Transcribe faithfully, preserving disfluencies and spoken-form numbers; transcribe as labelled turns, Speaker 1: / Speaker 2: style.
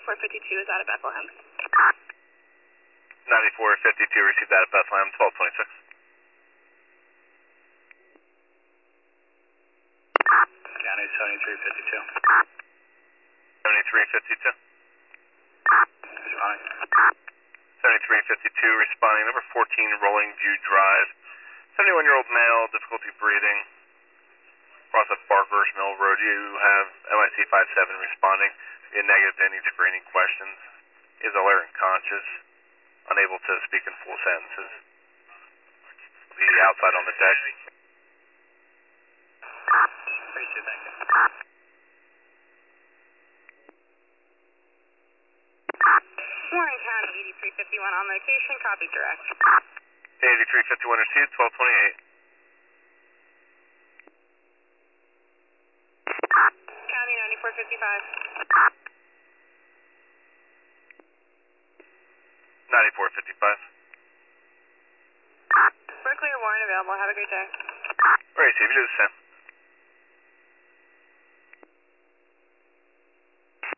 Speaker 1: ninety-four fifty-two is out of Bethlehem.
Speaker 2: ninety-four fifty-two received out of Bethlehem, twelve twenty-six.
Speaker 3: County seventy-three fifty-two.
Speaker 2: seventy-three fifty-two.
Speaker 3: Responding.
Speaker 2: seventy-three fifty-two responding, number fourteen, Rolling View Drive. seventy-one-year-old male, difficulty breathing. Cross at Barker's Mill Road. You have M I C five seven responding. Be a negative to any screening questions. Is alert and conscious. Unable to speak in full sentences. Be outside on the deck.
Speaker 3: thirty-two, thank you.
Speaker 1: Warren County eighty-three fifty-one on location, copy direct.
Speaker 2: eighty-three fifty-one received, twelve twenty-eight.
Speaker 1: County ninety-four fifty-five.
Speaker 2: ninety-four fifty-five.
Speaker 1: Berkeley or Warren available. Have a great day.
Speaker 2: All right, Steve, you do the same.